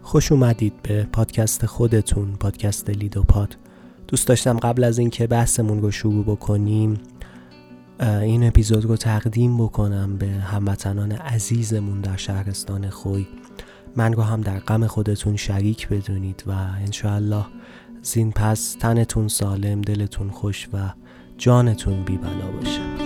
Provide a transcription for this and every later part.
خوش اومدید به پادکست خودتون، پادکست لیدوپاد. دوست داشتم قبل از اینکه بحثمون رو شروع بکنیم این اپیزود رو تقدیم بکنم به هموطنان عزیزمون در شهرستان خوی. من رو هم در غم خودتون شریک بدونید و انشاءالله زین پس تنتون سالم، دلتون خوش و جانتون بی بلا باشه.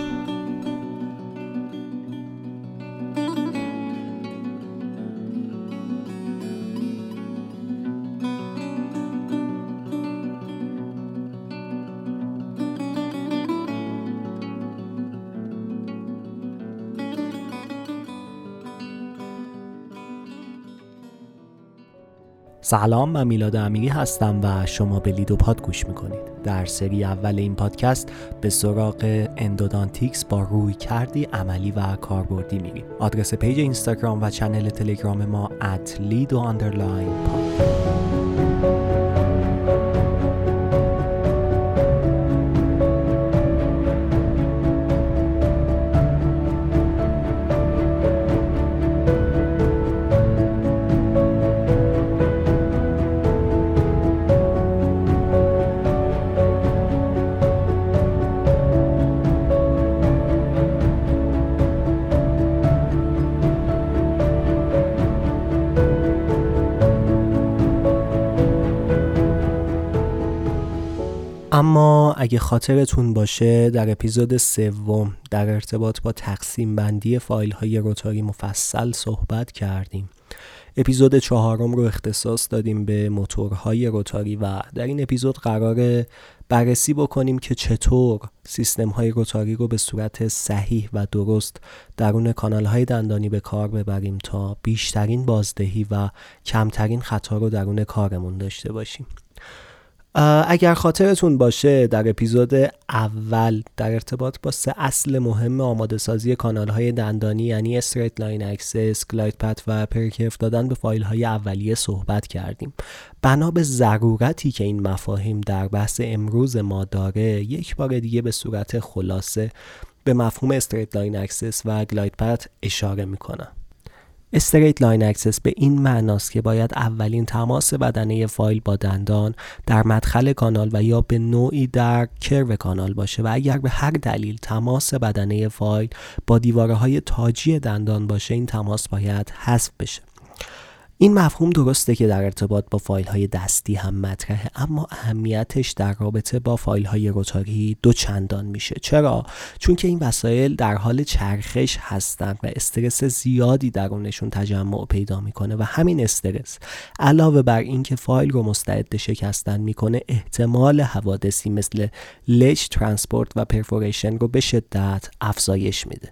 سلام، من میلاد امیری هستم و شما به لیدوپاد گوش میکنید. در سری اول این پادکست به سراغ اندودانتیکس با روی کردی عملی و کاربردی میریم. آدرس پیج اینستاگرام و چنل تلگرام ما @lido_pod. اما اگه خاطرتون باشه در اپیزود 3 در ارتباط با تقسیم بندی فایل های روتاری مفصل صحبت کردیم. اپیزود 4 رو اختصاص دادیم به موتورهای روتاری و در این اپیزود قراره بررسی بکنیم که چطور سیستم های روتاری رو به صورت صحیح و درست درون کانال های دندانی به کار ببریم تا بیشترین بازدهی و کمترین خطا رو درون کارمون داشته باشیم. اگر خاطرتون باشه در اپیزود اول در ارتباط با 3 اصل مهم آماده سازی کانال های دندانی یعنی استریت لاین اکسس، گلاید پت و پرکرف دادن به فایل های اولیه صحبت کردیم. بنا به ضرورتی که این مفاهیم در بحث امروز ما داره، یک بار دیگه به صورت خلاصه به مفهوم استریت لاین اکسس و گلاید پت اشاره میکنم. استریت لاین اکسس به این معناست که باید اولین تماس بدنه فایل با دندان در مدخل کانال و یا به نوعی در کرو کانال باشه و اگر به هر دلیل تماس بدنه فایل با دیوارهای تاجی دندان باشه این تماس باید حذف بشه. این مفهوم درسته که در ارتباط با فایل های دستی هم مطرحه، اما اهمیتش در رابطه با فایل های روتاری 2 چندان میشه. چرا؟ چون که این وسایل در حال چرخش هستن و استرس زیادی درونشون تجمع پیدا میکنه و همین استرس علاوه بر این که فایل رو مستعد شکستن میکنه، احتمال حوادثی مثل لج ترانسپورت و پرفوریشن رو به شدت افزایش میده.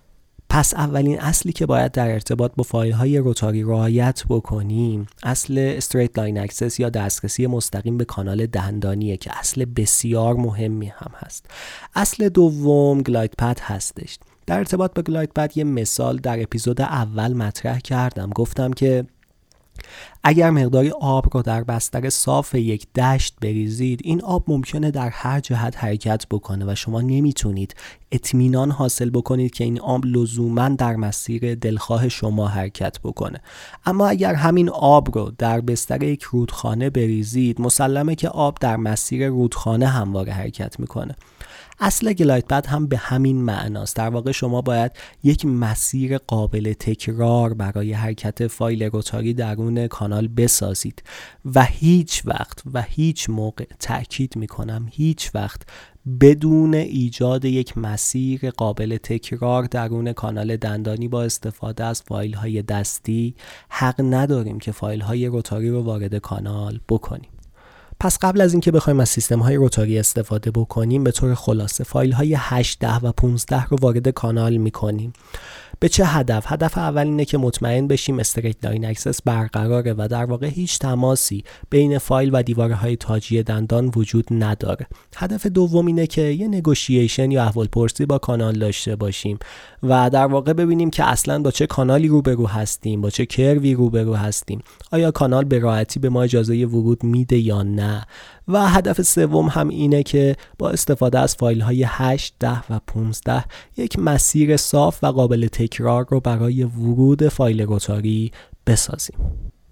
پس اولین اصلی که باید در ارتباط با فایل های روتاری رعایت بکنیم اصل استریت لاین اکسس یا دسترسی مستقیم به کانال دندانیه که اصل بسیار مهمی هم هست. اصل دوم گلاید پت هستش. در ارتباط با گلاید پت یه مثال در اپیزود اول مطرح کردم. گفتم که اگر مقداری آب رو در بستر صاف یک دشت بریزید، این آب ممکنه در هر جهت حرکت بکنه و شما نمیتونید اطمینان حاصل بکنید که این آب لزوماً در مسیر دلخواه شما حرکت بکنه. اما اگر همین آب رو در بستر یک رودخانه بریزید، مسلمه که آب در مسیر رودخانه همواره حرکت میکنه. اصل گلاید پت هم به همین معناست. در واقع شما باید یک مسیر قابل تکرار برای حرکت فایل روتاری درون کانال بسازید و هیچ وقت و هیچ موقع، تأکید میکنم هیچ وقت، بدون ایجاد یک مسیر قابل تکرار درون کانال دندانی با استفاده از فایل های دستی حق نداریم که فایل های روتاری رو وارد کانال بکنیم. پس قبل از اینکه بخوایم از سیستم های روتاری استفاده بکنیم، به طور خلاصه فایل های 8، 10 و 15 رو وارد کانال میکنیم. به چه هدف؟ هدف اول اینه که مطمئن بشیم استریت لاین اکسس برقراره و در واقع هیچ تماسی بین فایل و دیوارهای تاجی دندان وجود نداره. هدف دوم اینه که یه نگوشییشن یا احوالپرسی با کانال داشته باشیم و در واقع ببینیم که اصلا با چه کانالی روبرو هستیم، با چه کروی روبرو هستیم، آیا کانال به راحتی به ما اجازه ورود میده یا نه. و هدف سوم هم اینه که با استفاده از فایل های 8، 10 و 15 یک مسیر صاف و قابل تکرار رو برای ورود فایل روتاری بسازیم.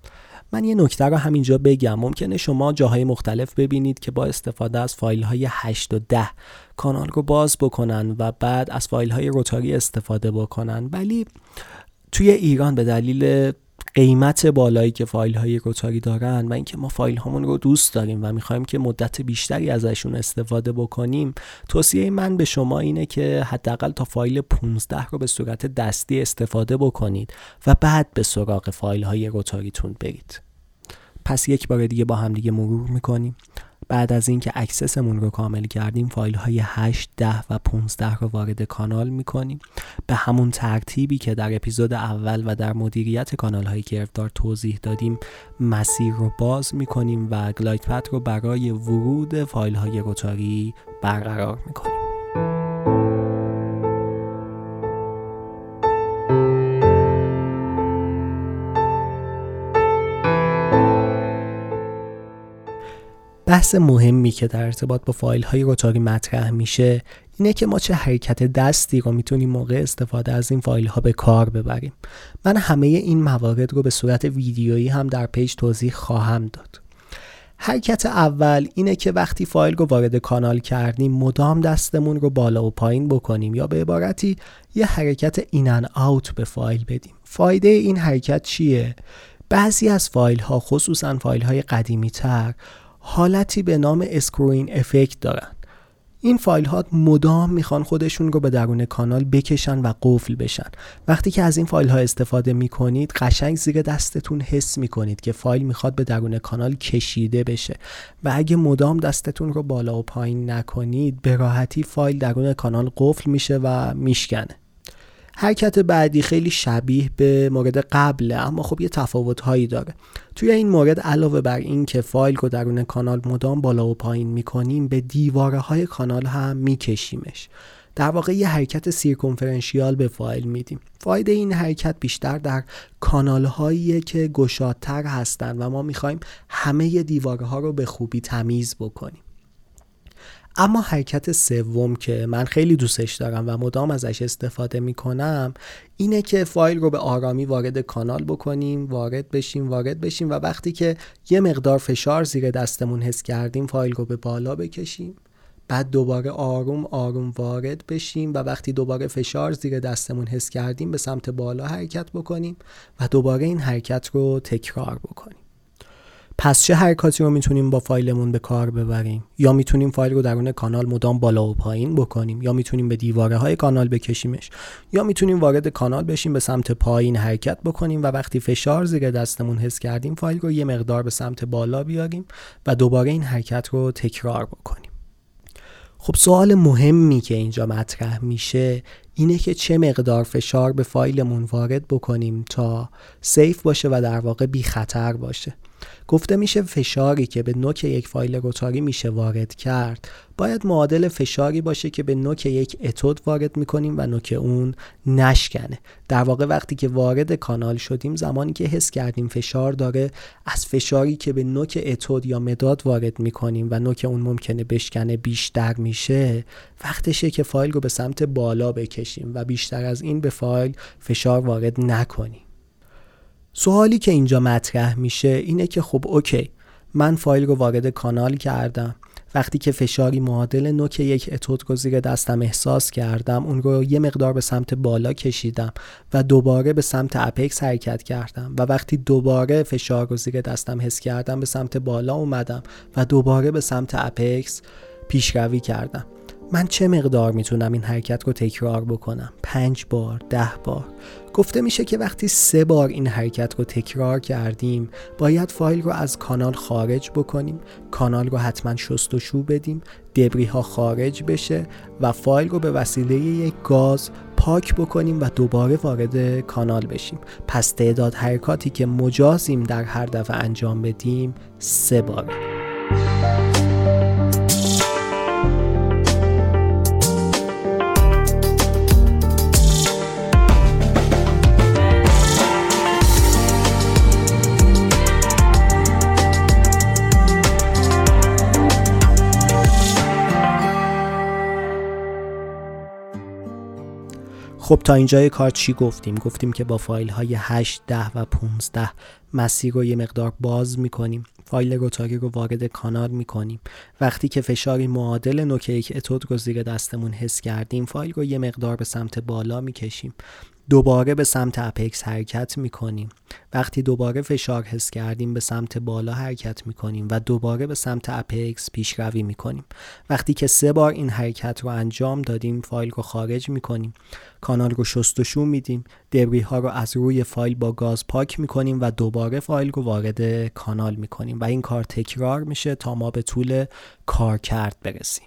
من یه نکته رو همینجا بگم. ممکنه شما جاهای مختلف ببینید که با استفاده از فایل‌های 8 و 10 کانال رو باز بکنن و بعد از فایل‌های روتاری استفاده بکنن، ولی توی ایران به دلیل قیمت بالایی که فایل‌های روتاری دارن و اینکه ما فایل‌هامون رو دوست داریم و می‌خوایم که مدت بیشتری ازشون استفاده بکنیم، توصیه من به شما اینه که حداقل تا فایل 15 رو به صورت دستی استفاده بکنید و بعد به سراغ فایل‌های روتاریتون برید. پس یک بار دیگه با هم دیگه مرور می‌کنیم. بعد از اینکه اکسسمون رو کامل کردیم، فایل‌های 8، 10 و 15 رو وارد کانال می‌کنیم. به همون ترتیبی که در اپیزود اول و در مدیریت کانال‌های گرفتار توضیح دادیم، مسیر رو باز می‌کنیم و گلاید پث رو برای ورود فایل‌های روتاری برقرار می‌کنیم. بحث مهمی که در ارتباط با فایل‌های روتاری مطرح میشه اینه که ما چه حرکت دستی رو میتونیم موقع استفاده از این فایل‌ها به کار ببریم. من همه این موارد رو به صورت ویدیویی هم در پیج توضیح خواهم داد. حرکت اول اینه که وقتی فایل رو وارد کانال کردیم مدام دستمون رو بالا و پایین بکنیم، یا به عبارتی یه حرکت این ان اوت به فایل بدیم. فایده این حرکت چیه؟ بعضی از فایل‌ها، خصوصا فایل‌های قدیمی‌تر، حالتی به نام اسکروین افکت دارن. این فایل ها مدام میخوان خودشون رو به درون کانال بکشن و قفل بشن. وقتی که از این فایل ها استفاده میکنید، قشنگ زیر دستتون حس میکنید که فایل میخواد به درون کانال کشیده بشه و اگه مدام دستتون رو بالا و پایین نکنید، به راحتی فایل درون کانال قفل میشه و میشکنه. حرکت بعدی خیلی شبیه به مورد قبله، اما خب یه تفاوت‌هایی داره. توی این مورد علاوه بر این که فایل رو درون کانال مدام بالا و پایین می‌کنیم، به دیواره‌های کانال هم می‌کشیمش. در واقع یه حرکت سیرکمفرنشیال به فایل میدیم. فایده این حرکت بیشتر در کانال‌هایی که گشادتر هستن و ما می‌خوایم همه دیوارها رو به خوبی تمیز بکنیم. اما حرکت سوم که من خیلی دوستش دارم و مدام ازش استفاده میکنم اینه که فایل رو به آرامی وارد کانال بکنیم، وارد بشیم و وقتی که یه مقدار فشار زیر دستمون حس کردیم فایل رو به بالا بکشیم، بعد دوباره آروم آروم وارد بشیم و وقتی دوباره فشار زیر دستمون حس کردیم به سمت بالا حرکت بکنیم و دوباره این حرکت رو تکرار بکنیم. پس چه حرکاتی رو میتونیم با فایلمون به کار ببریم؟ یا میتونیم فایل رو درون کانال مدام بالا و پایین بکنیم، یا میتونیم به دیواره های کانال بکشیمش، یا میتونیم وارد کانال بشیم به سمت پایین حرکت بکنیم و وقتی فشار زیر دستمون حس کردیم فایل رو یه مقدار به سمت بالا بیاریم و دوباره این حرکت رو تکرار بکنیم. خب سوال مهمی که اینجا مطرح میشه اینه که چه مقدار فشار به فایلمون وارد بکنیم تا سیف باشه و در واقع بی خطر باشه. گفته میشه فشاری که به نوک یک فایل روتاری میشه وارد کرد باید معادل فشاری باشه که به نوک یک اتود وارد میکنیم و نوک اون نشکنه. در واقع وقتی که وارد کانال شدیم، زمانی که حس کردیم فشار داره، از فشاری که به نوک اتود یا مداد وارد میکنیم و نوک اون ممکنه بشکنه بیشتر میشه، وقتشه که فایل رو به سمت بالا بکشیم و بیشتر از این به فایل فشار وارد نکنیم. سوالی که اینجا مطرح میشه اینه که خب اوکی، من فایل رو وارد کانال کردم، وقتی که فشاری معادل نوک یک اتود رو زیر دستم احساس کردم، اون رو یه مقدار به سمت بالا کشیدم و دوباره به سمت اپکس حرکت کردم و وقتی دوباره فشار رو زیر دستم حس کردم به سمت بالا اومدم و دوباره به سمت اپکس پیشروی کردم. من چه مقدار میتونم این حرکت رو تکرار بکنم؟ 5 بار، 10 بار؟ گفته میشه که وقتی 3 بار این حرکت رو تکرار کردیم باید فایل رو از کانال خارج بکنیم، کانال رو حتما شستشو بدیم، دبری ها خارج بشه و فایل رو به وسیله یک گاز پاک بکنیم و دوباره وارد کانال بشیم. پس تعداد حرکاتی که مجازیم در هر دفعه انجام بدیم 3 باره. خب تا اینجای کار چی گفتیم؟ گفتیم که با فایل های 8, 10 و 15 مسیر رو یه مقدار باز میکنیم، فایل روتاری رو وارد کانال میکنیم. وقتی که فشاری معادل نوک یک اتود رو زیر دستمون حس کردیم، فایل رو یه مقدار به سمت بالا میکشیم، دوباره به سمت اپکس حرکت میکنیم. وقتی دوباره فشار حس کردیم به سمت بالا حرکت میکنیم و دوباره به سمت اپکس پیشروی میکنیم. وقتی که 3 بار این حرکت رو انجام دادیم، فایل رو خارج میکنیم، کانال رو شستشو میدیم، دبری ها رو از روی فایل با گاز پاک میکنیم و دوباره فایل رو وارد کانال میکنیم و این کار تکرار میشه تا ما به طول کارکرد برسیم.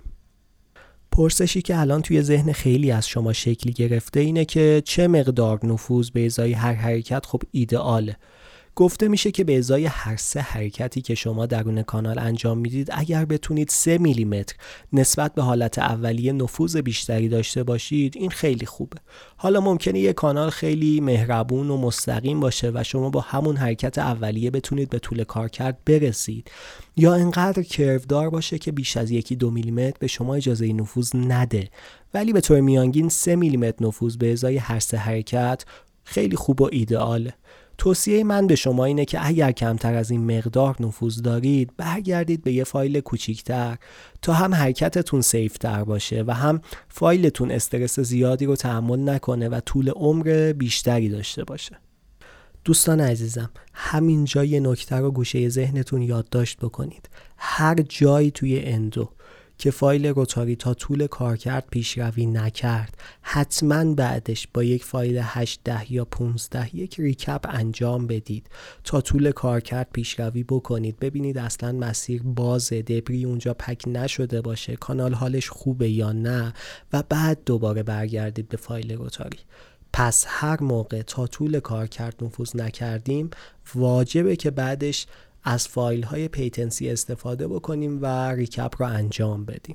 پرسشی که الان توی ذهن خیلی از شما شکل گرفته اینه که چه مقدار نفوذ به ازای هر حرکت خب ایدئاله. گفته میشه که به ازای هر 3 حرکتی که شما درون کانال انجام میدید، اگر بتونید 3 میلیمتر نسبت به حالت اولیه نفوذ بیشتری داشته باشید، این خیلی خوبه. حالا ممکنه یک کانال خیلی مهربون و مستقیم باشه و شما با همون حرکت اولیه بتونید به طول کارکرد برسید، یا اینقدر کروودار باشه که بیش از 1-2 میلیمتر به شما اجازه نفوذ نده. ولی به طور میانگین 3 میلیمتر نفوذ به ازای هر 3 حرکت خیلی خوب و ایدئاله. توصیه من به شما اینه که اگر کمتر از این مقدار نفوذ دارید، برگردید به یه فایل کوچیکتر تا هم حرکتتون سیفتر باشه و هم فایلتون استرس زیادی رو تحمل نکنه و طول عمر بیشتری داشته باشه. دوستان عزیزم، همین جای نکته رو گوشه ذهنتون یادداشت بکنید. هر جایی توی اندو که فایل روتاری تا طول کارکرد پیشروی نکرد، حتما بعدش با یک فایل 8, 10 یا 15 یک ریکپ انجام بدید تا طول کارکرد پیشروی بکنید. ببینید اصلا مسیر بازه، دبری اونجا پک نشده باشه، کانال حالش خوبه یا نه، و بعد دوباره برگردید به فایل روتاری. پس هر موقع تا طول کارکرد نفوذ نکردیم، واجبه که بعدش از فایل های پیتنسی استفاده بکنیم و ریکپ رو انجام بدیم.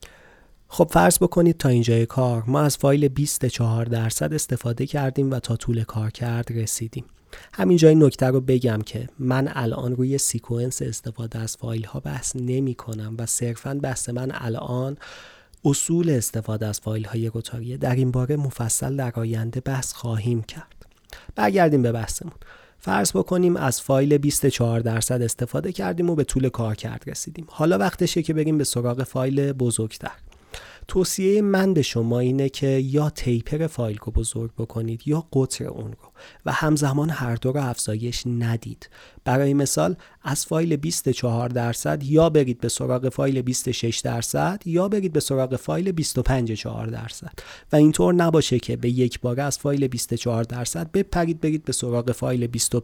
خب فرض بکنید تا اینجای کار ما از فایل 24% استفاده کردیم و تا طول کارکرد رسیدیم. همین جای نکته رو بگم که من الان روی سیکونس استفاده از فایل ها بحث نمی کنم و صرفاً بحث من الان اصول استفاده از فایل های روتاریه. در این باره مفصل در آینده بحث خواهیم کرد. برگردیم به بحثمون. فرض بکنیم از فایل 24% استفاده کردیم و به طول کارکرد رسیدیم. حالا وقتشه که بریم به سراغ فایل بزرگتر. توصیه من به شما اینه که یا تیپر فایل رو بزرگ بکنید یا قطر اون رو و همزمان هر دو رو افزایش ندید. برای مثال از فایل 24% یا برید به سراغ فایل 26% یا برید به سراغ فایل 25.4% و اینطور نباشه که به یک باره از فایل 24% بپرید برید به سراغ فایل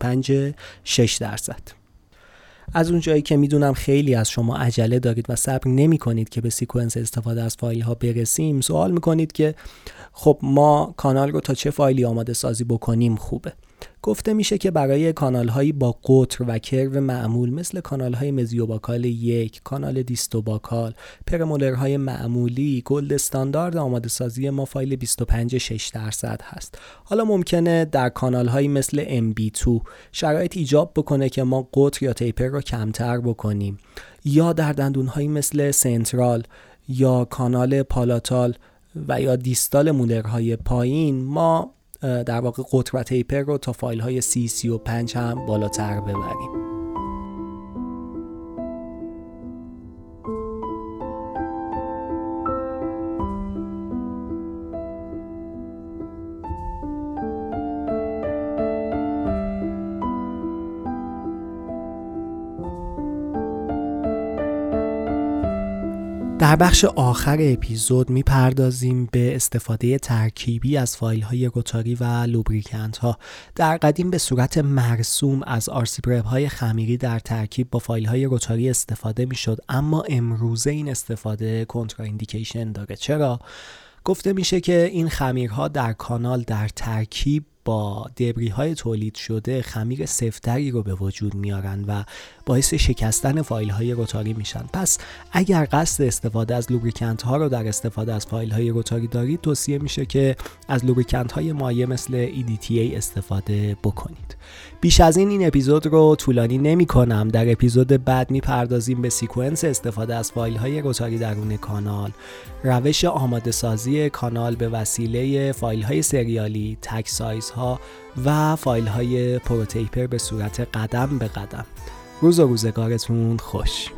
25.6%. از اون جایی که میدونم خیلی از شما عجله دارید و صبر نمی کنید که به سیکونس استفاده از فایل ها برسیم، سوال میکنید که خب ما کانال رو تا چه فایلی آماده سازی بکنیم خوبه؟ گفته میشه که برای کانال هایی با قطر و کرو معمول مثل کانال های مزیوباکال 1، کانال دیستوباکال، پرمولرهای معمولی، گلد استاندارد آماده سازی ما فایل 25.6% هست. حالا ممکنه در کانال هایی مثل MB2 شرایط ایجاب بکنه که ما قطر یا تیپر رو کمتر بکنیم، یا در دندون هایی مثل سنترال یا کانال پالاتال و یا دیستال مولرهای پایین ما در واقع قطر و تیپر رو تا فایل های 30-35 هم بالاتر ببریم. در بخش آخر اپیزود میپردازیم به استفاده ترکیبی از فایل های روتاری و لوبریکنت ها. در قدیم به صورت مرسوم از RC Prep های خمیری در ترکیب با فایل های روتاری استفاده میشد، اما امروزه این استفاده کنتراندیکیشن داره. چرا؟ گفته میشه که این خمیرها در کانال در ترکیب با دبری های تولید شده خمیر سفتری رو به وجود میارن و باعث شکستن فایل های روتاری میشن. پس اگر قصد استفاده از لوبریکنت ها رو در استفاده از فایل های روتاری دارید، توصیه میشه که از لوبریکنت های مایع مثل EDTA استفاده بکنید. بیش از این اپیزود رو طولانی نمی کنم. در اپیزود بعد میپردازیم به سیکونس استفاده از فایل های روتاری درون کانال، روش آماده سازی کانال به وسیله فایل های سریالی، تگ سایز ها و فایل های پروتیپر به صورت قدم به قدم. روز و روزگارتون خوش.